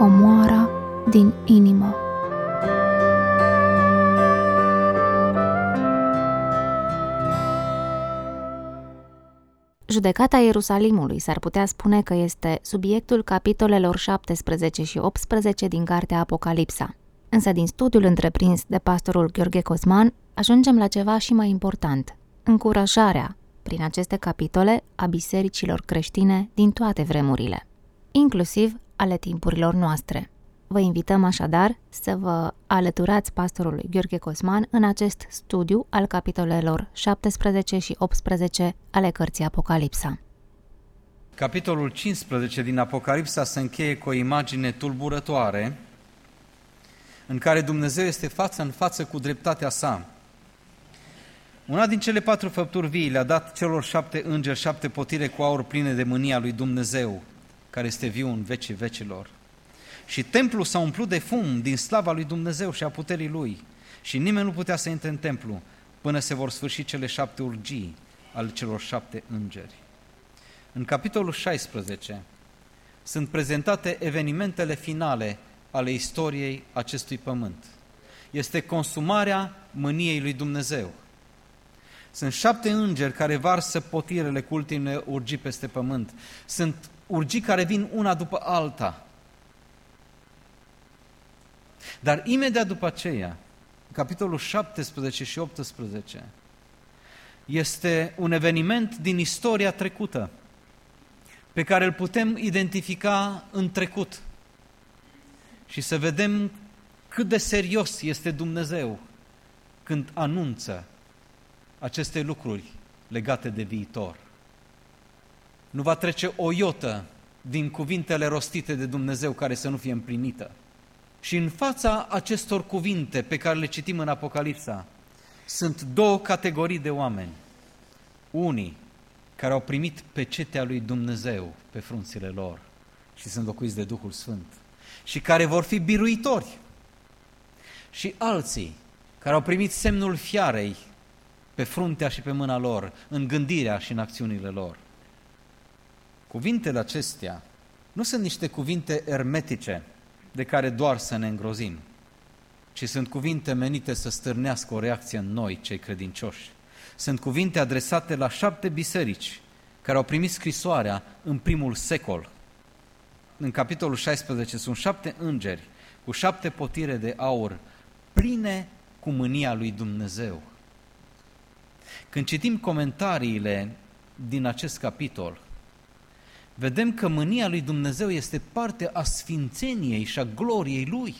comoara din inimă. Judecata Ierusalimului s-ar putea spune că este subiectul capitolelor 17 și 18 din cartea Apocalipsa. Însă din studiul întreprins de pastorul Gheorghe Cosman, ajungem la ceva și mai important: încurajarea, prin aceste capitole, a bisericilor creștine din toate vremurile, inclusiv ale timpurilor noastre. Vă invităm așadar să vă alăturați pastorului Gheorghe Cosman în acest studiu al capitolelor 17 și 18 ale cărții Apocalipsa. Capitolul 15 din Apocalipsa se încheie cu o imagine tulburătoare în care Dumnezeu este față în față cu dreptatea sa. Una din cele 4 făpturi vii le-a dat celor 7 îngeri 7 potire cu aur pline de mânia lui Dumnezeu, care este viu în vecii vecilor. Și templul s-a umplut de fum din slava lui Dumnezeu și a puterii lui. Și nimeni nu putea să intre în templu până se vor sfârși cele 7 urgii ale celor 7 îngeri. În capitolul 16 sunt prezentate evenimentele finale ale istoriei acestui pământ. Este consumarea mâniei lui Dumnezeu. Sunt 7 îngeri care varsă potirele cu ultimele urgii peste pământ. Sunt urgii care vin una după alta. Dar imediat după aceea, capitolul 17 și 18, este un eveniment din istoria trecută, pe care îl putem identifica în trecut și să vedem cât de serios este Dumnezeu când anunță aceste lucruri legate de viitor. Nu va trece o iotă din cuvintele rostite de Dumnezeu care să nu fie împlinită. Și în fața acestor cuvinte pe care le citim în Apocalipsa, sunt 2 categorii de oameni. Unii care au primit pecetea lui Dumnezeu pe frunțile lor și sunt locuiți de Duhul Sfânt și care vor fi biruitori. Și alții care au primit semnul fiarei pe fruntea și pe mâna lor, în gândirea și în acțiunile lor. Cuvintele acestea nu sunt niște cuvinte ermetice de care doar să ne îngrozim, ci sunt cuvinte menite să stârnească o reacție în noi, cei credincioși. Sunt cuvinte adresate la 7 biserici care au primit scrisoarea în primul secol. În capitolul 16 sunt 7 îngeri cu 7 potire de aur pline cu mânia lui Dumnezeu. Când citim comentariile din acest capitol, vedem că mânia lui Dumnezeu este parte a sfințeniei și a gloriei lui.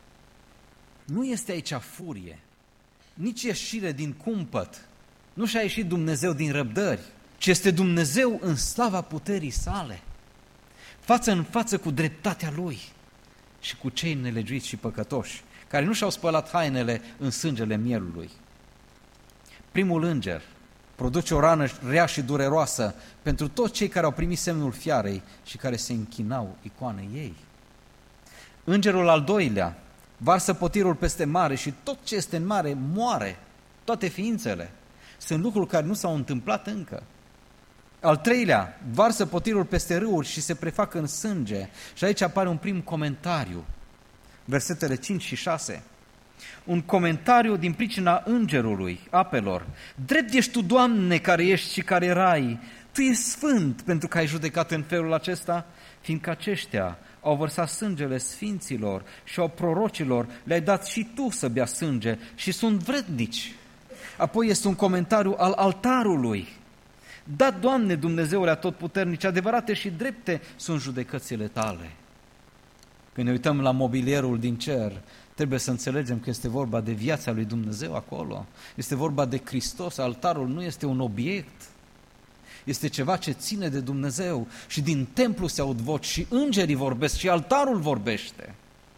Nu este aici furie, nici ieșire din cumpăt, nu și-a ieșit Dumnezeu din răbdări, ci este Dumnezeu în slava puterii sale, față în față cu dreptatea lui și cu cei nelegiuiți și păcătoși, care nu și-au spălat hainele în sângele mielului. Primul înger produce o rană rea și dureroasă pentru toți cei care au primit semnul fiarei și care se închinau icoanei ei. Îngerul al doilea varsă potirul peste mare și tot ce este în mare moare, toate ființele. Sunt lucruri care nu s-au întâmplat încă. Al treilea varsă potirul peste râuri și se prefac în sânge. Și aici apare un prim comentariu, versetele 5 și 6. Un comentariu din pricina îngerului apelor. Drept ești tu, Doamne, care ești și care erai. Tu ești sfânt pentru că ai judecat în felul acesta, fiindcă aceștia au vărsat sângele sfinților și au prorocilor, le-ai dat și tu să bea sânge și sunt vrednici. Apoi este un comentariu al altarului. Da, Doamne, Dumnezeule atotputernic, adevărate și drepte sunt judecățile tale. Când ne uităm la mobilierul din cer, trebuie să înțelegem că este vorba de viața lui Dumnezeu acolo. Este vorba de Hristos. Altarul nu este un obiect. Este ceva ce ține de Dumnezeu și din templu se aud voci și îngerii vorbesc și altarul vorbește.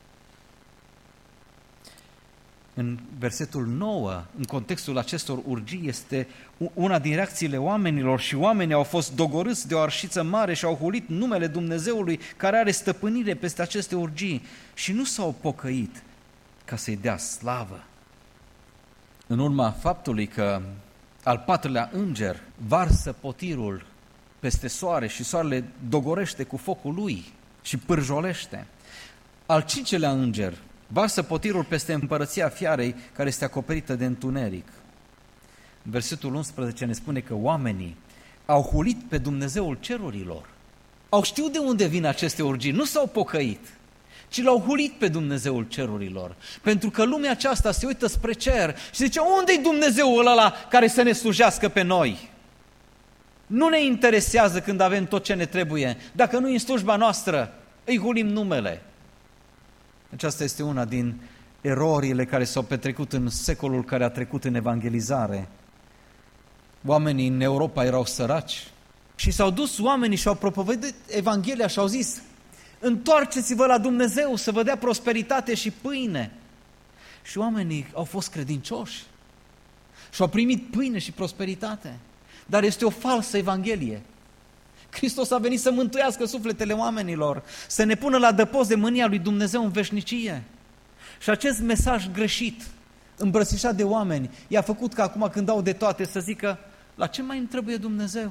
În versetul 9, în contextul acestor urgii, este una din reacțiile oamenilor și oamenii au fost dogorâți de o arșiță mare și au hulit numele Dumnezeului care are stăpânire peste aceste urgii și nu s-au pocăit ca să-i dea slavă. În urma faptului că al 4-lea înger varsă potirul peste soare și soarele dogorește cu focul lui și pârjolește, Al 5-lea înger varsă potirul peste împărăția fiarei care este acoperită de întuneric. Versetul 11 ne spune că oamenii au hulit pe Dumnezeul cerurilor. Au știut de unde vin aceste urgii, nu s-au pocăit, ci l-au hulit pe Dumnezeul cerurilor. Pentru că lumea aceasta se uită spre cer și zice, unde-i Dumnezeul ăla care să ne slujească pe noi? Nu ne interesează când avem tot ce ne trebuie. Dacă nu e în slujba noastră, îi hulim numele. Aceasta este una din erorile care s-au petrecut în secolul care a trecut în evangelizare. Oamenii în Europa erau săraci și s-au dus oamenii și au propovăduit Evanghelia și au zis, întoarceți-vă la Dumnezeu să vă dea prosperitate și pâine. Și oamenii au fost credincioși și au primit pâine și prosperitate. Dar este o falsă Evanghelie. Hristos a venit să mântuiască sufletele oamenilor, să ne pună la adăpost de mânia lui Dumnezeu în veșnicie. Și acest mesaj greșit, îmbrățișat de oameni, i-a făcut ca acum când dau de toate să zică, la ce mai îmi trebuie Dumnezeu?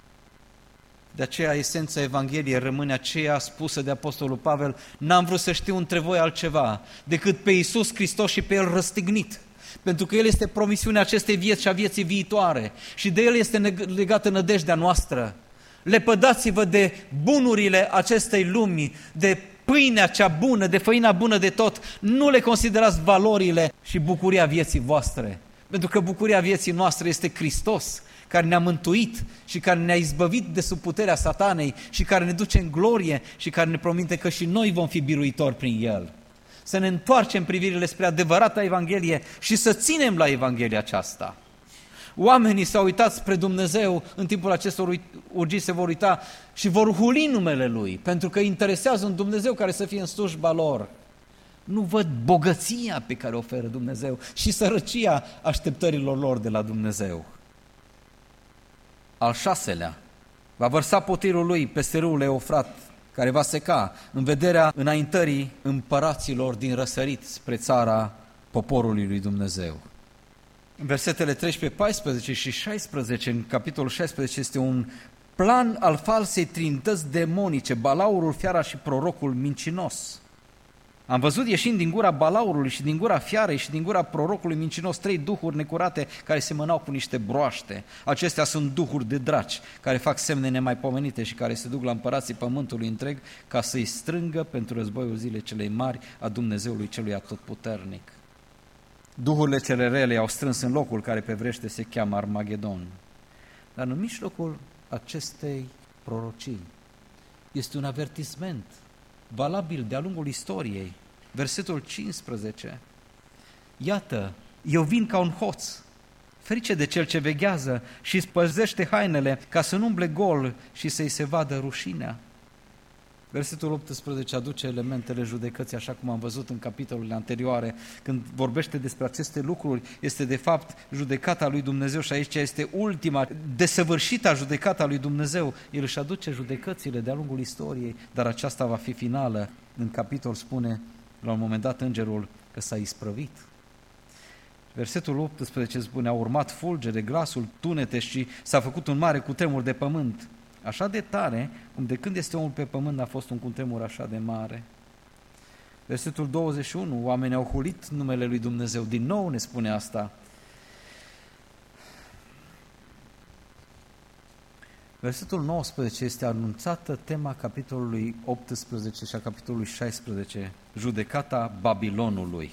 De aceea esența Evangheliei rămâne aceea spusă de Apostolul Pavel, n-am vrut să știu între voi altceva decât pe Iisus Hristos și pe El răstignit. Pentru că El este promisiunea acestei vieți și a vieții viitoare și de El este legată nădejdea noastră. Lepădați-vă de bunurile acestei lumi, de pâinea cea bună, de făina bună de tot. Nu le considerați valorile și bucuria vieții voastre. Pentru că bucuria vieții noastre este Hristos, care ne-a mântuit și care ne-a izbăvit de sub puterea satanei și care ne duce în glorie și care ne promite că și noi vom fi biruitori prin El. Să ne întoarcem privirile spre adevărata Evanghelie și să ținem la Evanghelia aceasta. Oamenii s-au uitat spre Dumnezeu în timpul acestor urgii, se vor uita și vor huli numele Lui, pentru că interesează un Dumnezeu care să fie în slujba lor. Nu văd bogăția pe care o oferă Dumnezeu și sărăcia așteptărilor lor de la Dumnezeu. Al 6-lea, va vărsa potirul Lui peste râul Eufrat, care va seca în vederea înaintării împăraților din răsărit spre țara poporului lui Dumnezeu. În versetele 13, 14 și 16, în capitolul 16, este un plan al falsei trinități demonice, balaurul, fiara și prorocul mincinos. Am văzut ieșind din gura balaurului și din gura fiarei și din gura prorocului mincinos 3 duhuri necurate care semănau cu niște broaște. Acestea sunt duhuri de draci care fac semne nemaipomenite și care se duc la împărații pământului întreg ca să-i strângă pentru războiul zilei celei mari a Dumnezeului celui atotputernic. Duhurile cele rele au strâns în locul care pe vrește se cheamă Armagedon. Dar în mijlocul acestei prorocii este un avertisment valabil de-a lungul istoriei. Versetul 15. Iată, eu vin ca un hoț, ferice de cel ce veghează și îți păzește hainele ca să nu umble gol și să-i se vadă rușinea. Versetul 18 aduce elementele judecății, așa cum am văzut în capitolele anterioare. Când vorbește despre aceste lucruri, este de fapt judecata lui Dumnezeu și aici este ultima, desăvârșită judecata lui Dumnezeu. El își aduce judecățile de-a lungul istoriei, dar aceasta va fi finală. În capitol spune, la un moment dat, îngerul că s-a isprăvit. Versetul 18 spune, a urmat fulgere, glasul, tunete și s-a făcut un mare cutremur de pământ. Așa de tare, cum de când este omul pe pământ a fost un cutremur așa de mare. Versetul 21, oamenii au hulit numele lui Dumnezeu, din nou ne spune asta. Versetul 19 este anunțată tema capitolului 18 și a capitolului 16, judecata Babilonului.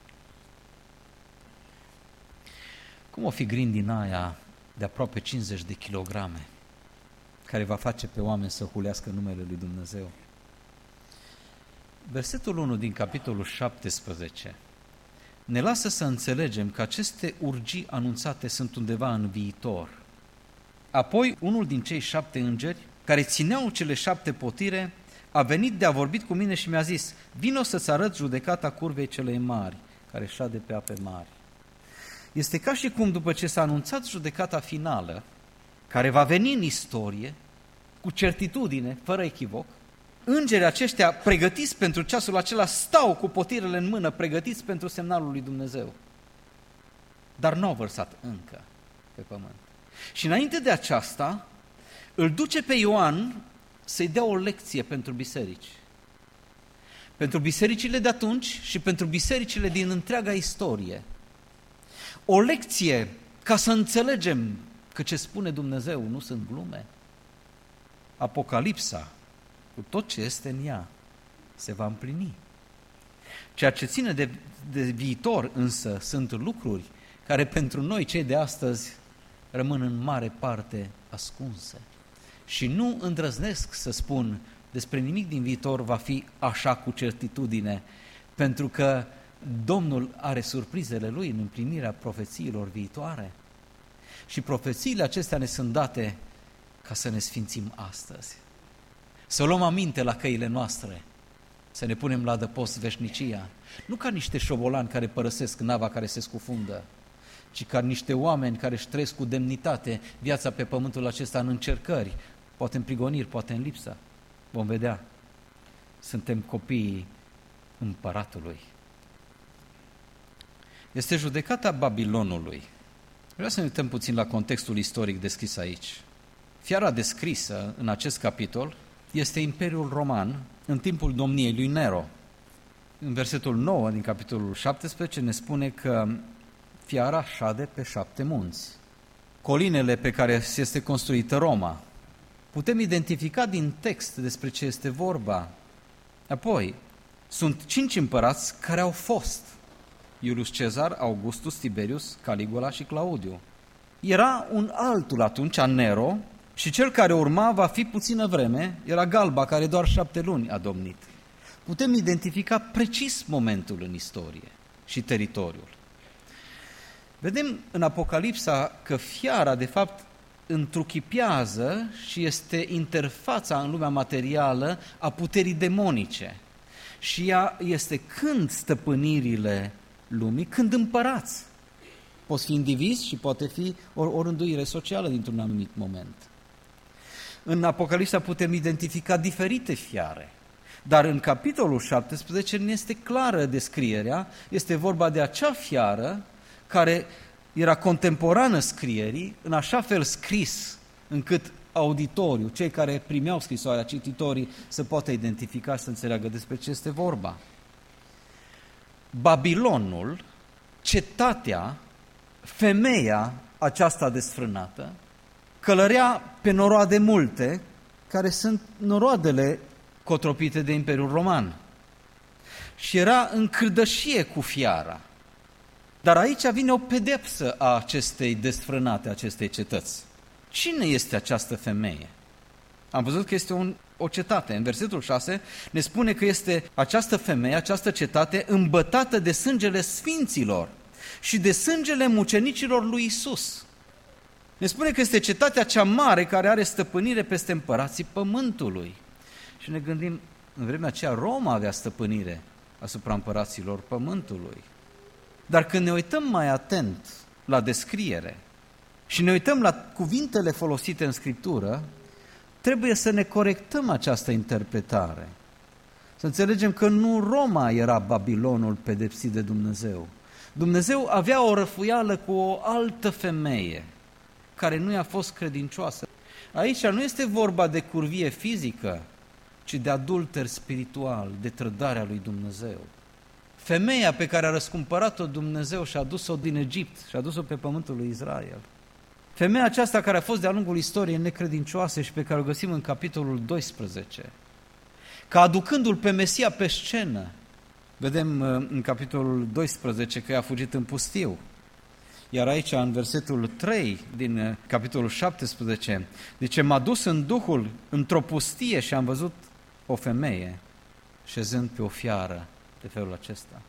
Cum o fi grindina aia de aproape 50 de kilograme? Care va face pe oameni să hulească numele lui Dumnezeu. Versetul 1 din capitolul 17 ne lasă să înțelegem că aceste urgii anunțate sunt undeva în viitor. Apoi, unul din cei 7 îngeri, care țineau cele 7 potire, a venit de a vorbit cu mine și mi-a zis, vino să-ți arăt judecata curvei celei mari, care șade pe ape mari. Este ca și cum după ce s-a anunțat judecata finală, care va veni în istorie, cu certitudine, fără echivoc, îngerii aceștia pregătiți pentru ceasul acela stau cu potirele în mână, pregătiți pentru semnalul lui Dumnezeu. Dar nu au vărsat încă pe pământ. Și înainte de aceasta, îl duce pe Ioan să-i dea o lecție pentru biserici. pentru bisericile de atunci și pentru bisericile din întreaga istorie. O lecție ca să înțelegem că ce spune Dumnezeu nu sunt glume. Apocalipsa, cu tot ce este în ea, se va împlini. Ceea ce ține de viitor însă sunt lucruri care pentru noi, cei de astăzi, rămân în mare parte ascunse. Și nu îndrăznesc să spun despre nimic din viitor va fi așa cu certitudine, pentru că Domnul are surprizele Lui în împlinirea profețiilor viitoare. Și profețiile acestea ne sunt date ca să ne sfințim astăzi. Să luăm aminte la căile noastre, să ne punem la adăpost veșnicia, nu ca niște șobolani care părăsesc nava care se scufundă, ci ca niște oameni care își trăiesc cu demnitate viața pe pământul acesta în încercări, poate în prigoniri, poate în lipsă. Vom vedea. Suntem copiii împăratului. Este judecata Babilonului. Vreau să ne uităm puțin la contextul istoric descris aici. Fiara descrisă în acest capitol este Imperiul Roman în timpul domniei lui Nero. În versetul 9 din capitolul 17 ne spune că fiara șade pe 7 munți. Colinele pe care este construită Roma. Putem identifica din text despre ce este vorba. Apoi, sunt 5 împărați care au fost: Iulius Cezar, Augustus, Tiberius, Caligula și Claudiu. Era un altul atunci, Nero, și cel care urma va fi puțină vreme, era Galba, care doar 7 luni a domnit. Putem identifica precis momentul în istorie și teritoriul. Vedem în Apocalipsa că fiara, de fapt, întruchipează și este interfața în lumea materială a puterii demonice. Și ea este când stăpânirile lumii, când împărați. Poți fi indivizi și poate fi o rânduire socială dintr-un anumit moment. În Apocalipsa putem identifica diferite fiare, dar în capitolul 17 nu este clară descrierea, este vorba de acea fiară care era contemporană scrierii, în așa fel scris încât auditoriul, cei care primeau scrisoarea, cititorii, să poată identifica și să înțeleagă despre ce este vorba. Babilonul, cetatea, femeia aceasta desfrânată, călărea pe noroade multe, care sunt noroadele cotropite de Imperiul Roman. Și era în cârdășie cu fiara. Dar aici vine o pedepsă a acestei desfrânate, a acestei cetăți. Cine este această femeie? Am văzut că este o cetate. În versetul 6 ne spune că este această femeie, această cetate, îmbătată de sângele sfinților și de sângele mucenicilor lui Isus. Ne spune că este cetatea cea mare care are stăpânire peste împărații pământului. Și ne gândim, în vremea aceea Roma avea stăpânire asupra împăraților pământului. Dar când ne uităm mai atent la descriere și ne uităm la cuvintele folosite în Scriptură, trebuie să ne corectăm această interpretare. Să înțelegem că nu Roma era Babilonul pedepsit de Dumnezeu. Dumnezeu avea o răfuială cu o altă femeie care nu i-a fost credincioasă. Aici nu este vorba de curvie fizică, ci de adulter spiritual, de trădarea lui Dumnezeu. Femeia pe care a răscumpărat-o Dumnezeu și a dus-o din Egipt și a dus-o pe pământul lui Israel. Femeia aceasta care a fost de-a lungul istoriei necredincioase și pe care o găsim în capitolul 12, ca aducându-l pe Mesia pe scenă, vedem în capitolul 12 că i-a fugit în pustiu. Iar aici, în versetul 3 din capitolul 17, zice: m-a dus în Duhul într-o pustie și am văzut o femeie șezând pe o fiară de felul acesta.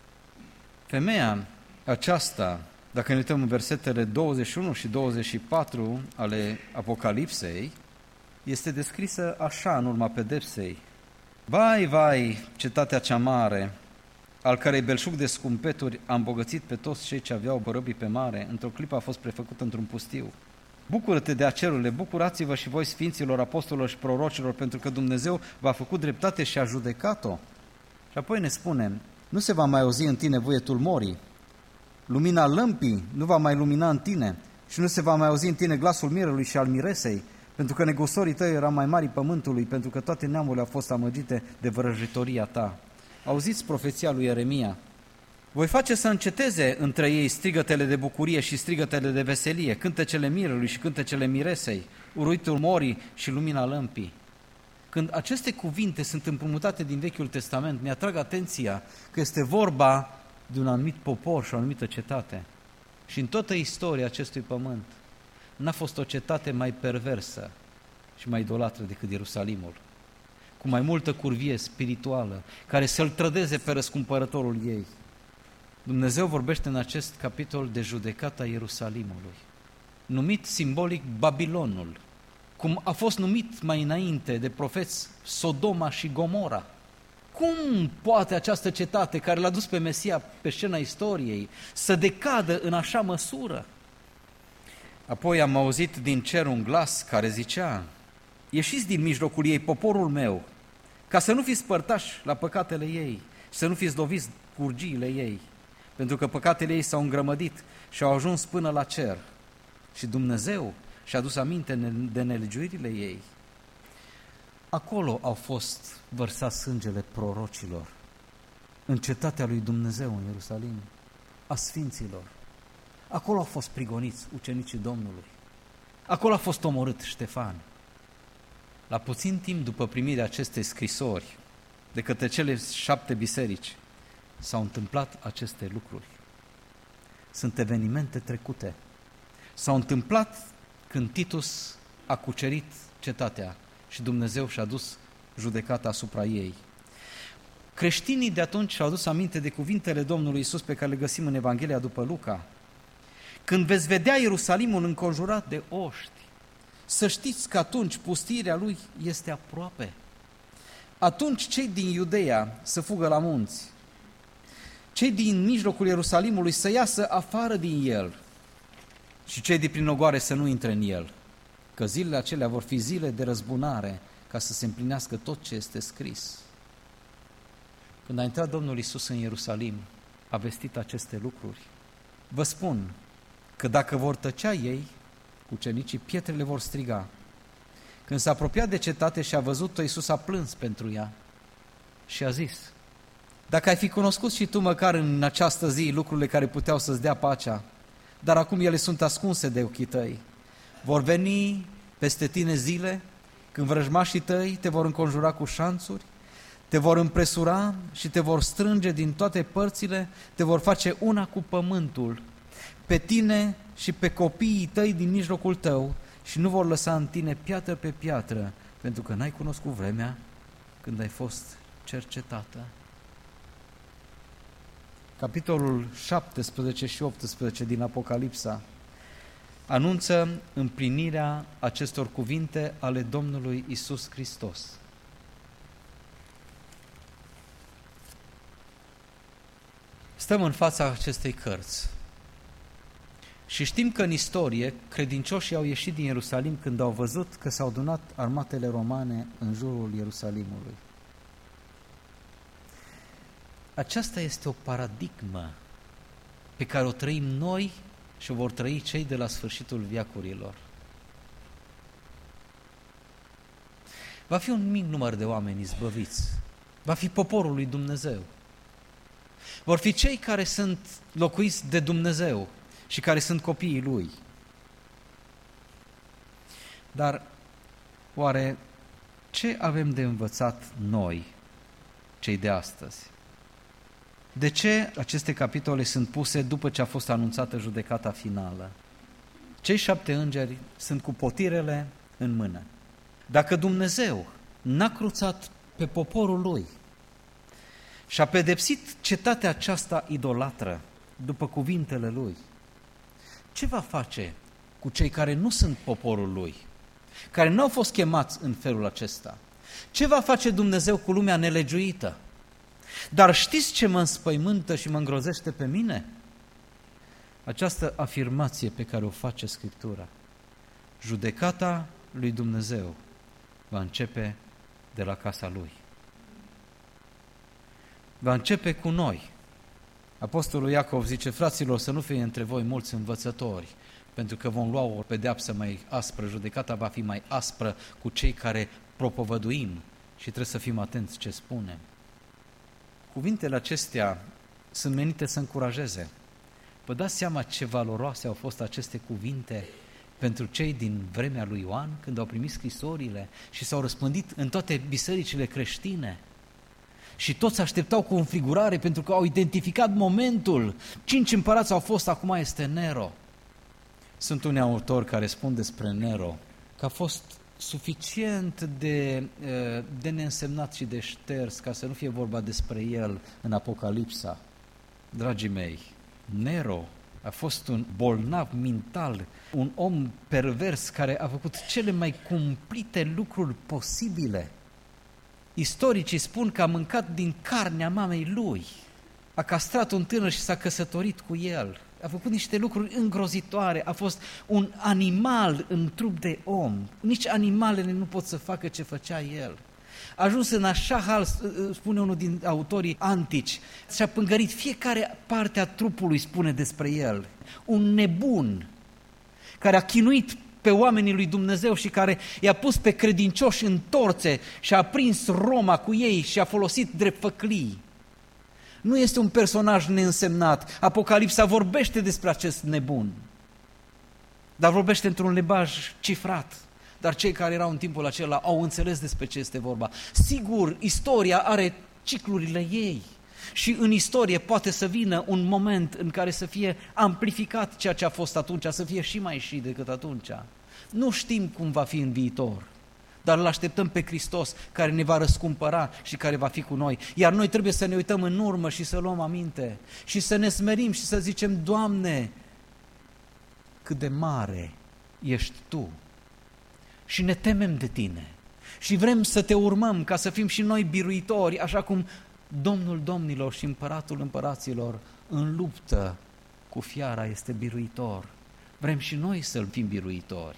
Femeia aceasta, dacă ne uităm în versetele 21 și 24 ale Apocalipsei, este descrisă așa în urma pedepsei: vai, vai, cetatea cea mare, al cărei belșug de scumpeturi a îmbogățit pe toți cei ce aveau bărăbii pe mare, într-o clipă a fost prefăcută într-un pustiu. Bucură-te de acerule, bucurați-vă și voi sfinților, apostolilor și prorocilor, pentru că Dumnezeu v-a făcut dreptate și a judecat-o. Și apoi ne spune: nu se va mai auzi în tine vuietul morii, lumina lămpii nu va mai lumina în tine și nu se va mai auzi în tine glasul mirelui și al miresei, pentru că negustorii tăi erau mai mari pământului, pentru că toate neamurile au fost amăgite de vrăjitoria ta. Auziți profeția lui Ieremia. Voi face să înceteze între ei strigătele de bucurie și strigătele de veselie, cântecele mirelui și cântecele miresei, uruitul morii și lumina lămpii. Când aceste cuvinte sunt împrumutate din Vechiul Testament, ne atrag atenția că este vorba de un anumit popor și o anumită cetate. Și în toată istoria acestui pământ n-a fost o cetate mai perversă și mai idolatră decât Ierusalimul, cu mai multă curvie spirituală, care să-l trădeze pe răscumpărătorul ei. Dumnezeu vorbește în acest capitol de judecata Ierusalimului, numit simbolic Babilonul, cum a fost numit mai înainte de profeți Sodoma și Gomora. Cum poate această cetate care l-a dus pe Mesia pe scena istoriei să decadă în așa măsură? Apoi am auzit din cer un glas care zicea: ieșiți din mijlocul ei, poporul meu, ca să nu fiți părtași la păcatele ei și să nu fiți loviți cu urgiile ei, pentru că păcatele ei s-au îngrămădit și au ajuns până la cer și Dumnezeu și-a adus aminte de nelegiuirile ei. Acolo au fost vărsat sângele prorocilor, în cetatea lui Dumnezeu, în Ierusalim, a sfinților. Acolo au fost prigoniți ucenicii Domnului. Acolo a fost omorât Ștefan. La puțin timp după primirea acestei scrisori de către cele 7 biserici, s-au întâmplat aceste lucruri. Sunt evenimente trecute. S-au întâmplat când Titus a cucerit cetatea și Dumnezeu și-a dus judecata asupra ei. Creștinii de atunci și-au adus aminte de cuvintele Domnului Iisus pe care le găsim în Evanghelia după Luca. Când veți vedea Ierusalimul înconjurat de oști, să știți că atunci pustirea lui este aproape. Atunci cei din Iudeea să fugă la munți, cei din mijlocul Ierusalimului să iasă afară din el și cei de prin ogoare să nu intre în el, că zilele acelea vor fi zile de răzbunare ca să se împlinească tot ce este scris. Când a intrat Domnul Iisus în Ierusalim, a vestit aceste lucruri. Vă spun că dacă vor tăcea ei, ucenicii, pietrele vor striga. Când s-a apropiat de cetate și a văzut-o, Iisus a plâns pentru ea și a zis: dacă ai fi cunoscut și tu măcar în această zi lucrurile care puteau să-ți dea pacea, dar acum ele sunt ascunse de ochii tăi. Vor veni peste tine zile când vrăjmașii tăi te vor înconjura cu șanțuri, te vor împresura și te vor strânge din toate părțile, te vor face una cu pământul, pe tine și pe copiii tăi din mijlocul tău, și nu vor lăsa în tine piatră pe piatră, pentru că n-ai cunoscut vremea când ai fost cercetată. Capitolul 17 și 18 din Apocalipsa anunță împlinirea acestor cuvinte ale Domnului Iisus Hristos. Stăm în fața acestei cărți și știm că în istorie credincioșii au ieșit din Ierusalim când au văzut că s-au adunat armatele romane în jurul Ierusalimului. Aceasta este o paradigmă pe care o trăim noi și o vor trăi cei de la sfârșitul veacurilor. Va fi un mic număr de oameni izbăviți, va fi poporul lui Dumnezeu. Vor fi cei care sunt locuiți de Dumnezeu și care sunt copiii Lui. Dar oare ce avem de învățat noi, cei de astăzi? De ce aceste capitole sunt puse după ce a fost anunțată judecata finală? Cei 7 îngeri sunt cu potirele în mână. Dacă Dumnezeu n-a cruțat pe poporul Lui și a pedepsit cetatea aceasta idolatră după cuvintele Lui, ce va face cu cei care nu sunt poporul Lui, care nu au fost chemați în felul acesta? Ce va face Dumnezeu cu lumea nelegiuită? Dar știți ce mă înspăimântă și mă îngrozește pe mine? Această afirmație pe care o face Scriptura. Judecata lui Dumnezeu va începe de la casa Lui. Va începe cu noi. Apostolul Iacov zice: fraților, să nu fie între voi mulți învățători, pentru că vom lua o pedeapsă mai aspră, judecata va fi mai aspră cu cei care propovăduim și trebuie să fim atenți ce spunem. Cuvintele acestea sunt menite să încurajeze. Vă dați seama ce valoroase au fost aceste cuvinte pentru cei din vremea lui Ioan, când au primit scrisorile și s-au răspândit în toate bisericile creștine. Și toți așteptau cu înfrigurare pentru că au identificat momentul. 5 împărați au fost, acum este Nero. Sunt unii autori care spun despre Nero că a fost suficient de neînsemnat și de șters ca să nu fie vorba despre el în Apocalipsa. Dragii mei, Nero a fost un bolnav mental, un om pervers care a făcut cele mai cumplite lucruri posibile. Istoricii spun că a mâncat din carnea mamei lui, a castrat un tânăr și s-a căsătorit cu el, a făcut niște lucruri îngrozitoare, a fost un animal în trup de om. Nici animalele nu pot să facă ce făcea el. A ajuns în așa hal, spune unul din autorii antici, și-a pângărit fiecare parte a trupului, spune despre el. Un nebun care a chinuit pe oamenii lui Dumnezeu și care i-a pus pe credincioși în torțe și a prins Roma cu ei și a folosit drept făclii. Nu este un personaj neînsemnat. Apocalipsa vorbește despre acest nebun, dar vorbește într-un limbaj cifrat. Dar cei care erau în timpul acela au înțeles despre ce este vorba. Sigur, istoria are ciclurile ei și în istorie poate să vină un moment în care să fie amplificat ceea ce a fost atunci, să fie și mai și decât atunci. Nu știm cum va fi în viitor, dar îl așteptăm pe Hristos care ne va răscumpăra și care va fi cu noi. Iar noi trebuie să ne uităm în urmă și să luăm aminte și să ne smerim și să zicem: Doamne, cât de mare ești Tu! Și ne temem de Tine și vrem să Te urmăm ca să fim și noi biruitori, așa cum Domnul domnilor și Împăratul împăraților în luptă cu fiara este biruitor. Vrem și noi să-L fim biruitori.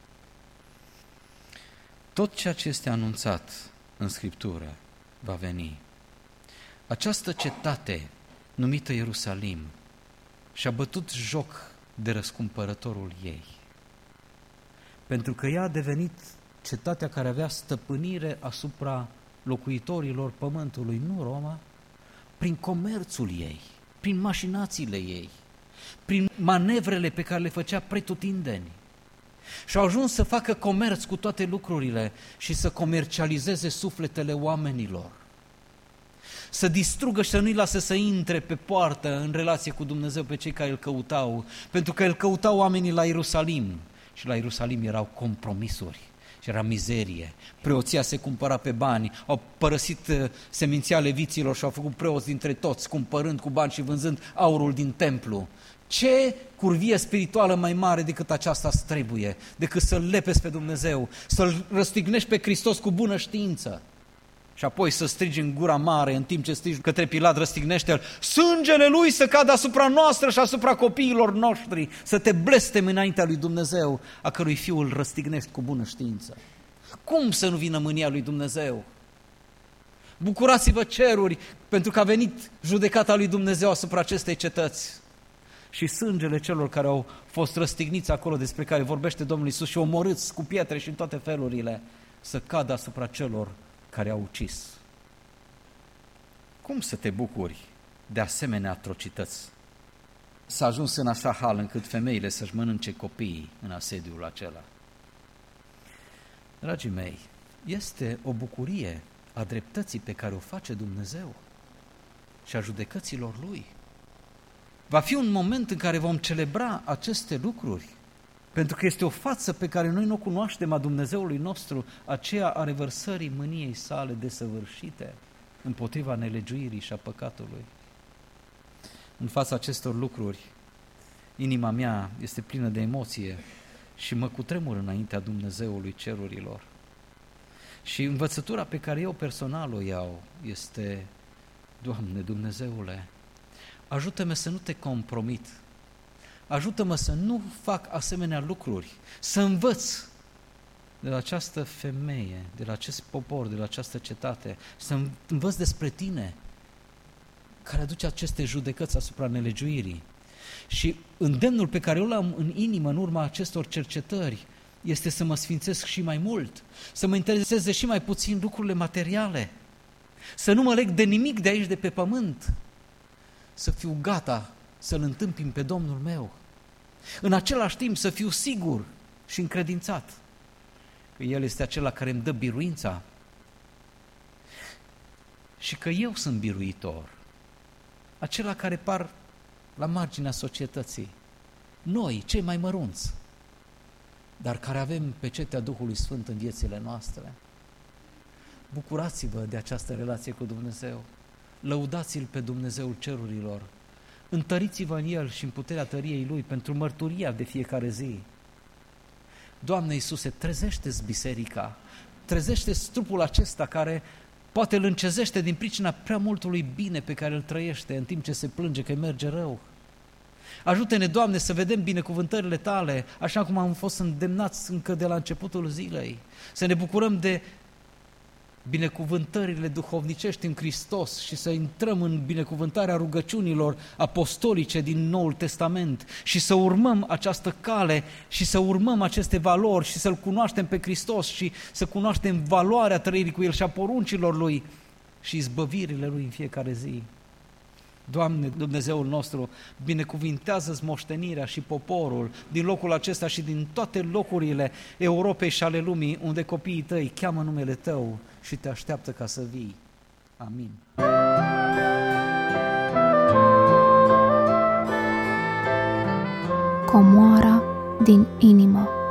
Tot ceea ce este anunțat în Scriptură va veni. Această cetate numită Ierusalim și-a bătut joc de răscumpărătorul ei, pentru că ea a devenit cetatea care avea stăpânire asupra locuitorilor pământului, nu Roma, prin comerțul ei, prin mașinațiile ei, prin manevrele pe care le făcea pretutindeni. Și au ajuns să facă comerț cu toate lucrurile și să comercializeze sufletele oamenilor, să distrugă și să nu-i lasă să intre pe poartă în relație cu Dumnezeu pe cei care îl căutau, pentru că îl căutau oamenii la Ierusalim și la Ierusalim erau compromisuri și era mizerie. Preoția se cumpăra pe bani, au părăsit seminția leviților și au făcut preoți dintre toți, cumpărând cu bani și vânzând aurul din templu. Ce curvie spirituală mai mare decât aceasta îți trebuie, decât să-L lepezi pe Dumnezeu, să-L răstignești pe Hristos cu bună știință și apoi să strigi în gura mare, în timp ce strigi către Pilat: răstignește-L, sângele Lui să cadă asupra noastră și asupra copiilor noștri, să te blestemi înaintea lui Dumnezeu, a cărui Fiul îl răstignești cu bună știință. Cum să nu vină mânia lui Dumnezeu? Bucurați-vă, ceruri, pentru că a venit judecata lui Dumnezeu asupra acestei cetăți. Și sângele celor care au fost răstigniți acolo, despre care vorbește Domnul Iisus, și omorâți cu pietre și în toate felurile, să cadă asupra celor care au ucis. Cum să te bucuri de asemenea atrocități? S-a ajuns în așa hal încât femeile să-și mănânce copiii în asediul acela. Dragii mei, este o bucurie a dreptății pe care o face Dumnezeu și a judecăților Lui. Va fi un moment în care vom celebra aceste lucruri, pentru că este o față pe care noi nu o cunoaștem a Dumnezeului nostru, aceea a revărsării mâniei sale desăvârșite împotriva nelegiuirii și a păcatului. În fața acestor lucruri, inima mea este plină de emoție și mă cutremur înaintea Dumnezeului cerurilor. Și învățătura pe care eu personal o iau este: Doamne Dumnezeule, ajută-mă să nu te compromit, ajută-mă să nu fac asemenea lucruri, să învăț de la această femeie, de la acest popor, de la această cetate, să învăț despre Tine, care aduce aceste judecăți asupra nelegiuirii. Și îndemnul pe care îl am în inimă în urma acestor cercetări este să mă sfințesc și mai mult, să mă intereseze și mai puțin lucrurile materiale, să nu mă leg de nimic de aici, de pe pământ, să fiu gata să-L întâmpin pe Domnul meu. În același timp să fiu sigur și încredințat că El este acela care îmi dă biruința și că eu sunt biruitor, acela care par la marginea societății, noi, cei mai mărunți, dar care avem pecetea Duhului Sfânt în viețile noastre. Bucurați-vă de această relație cu Dumnezeu, lăudați-L pe Dumnezeul cerurilor, întăriți-vă în El și în puterea tăriei Lui pentru mărturia de fiecare zi. Doamne Iisuse, trezește-ți biserica, trezește-ți trupul acesta care poate îl încezește din pricina prea multului bine pe care îl trăiește în timp ce se plânge că îi merge rău. Ajută-ne, Doamne, să vedem binecuvântările Tale, așa cum am fost îndemnați încă de la începutul zilei, să ne bucurăm de binecuvântările duhovnicești în Hristos și să intrăm în binecuvântarea rugăciunilor apostolice din Noul Testament și să urmăm această cale și să urmăm aceste valori și să-L cunoaștem pe Hristos și să cunoaștem valoarea trăirii cu El și a poruncilor Lui și izbăvirile Lui în fiecare zi. Doamne, Dumnezeul nostru, binecuvintează-ți moștenirea și poporul din locul acesta și din toate locurile Europei și ale lumii unde copiii Tăi cheamă numele Tău și Te așteaptă ca să vii. Amin. Comoara din inimă.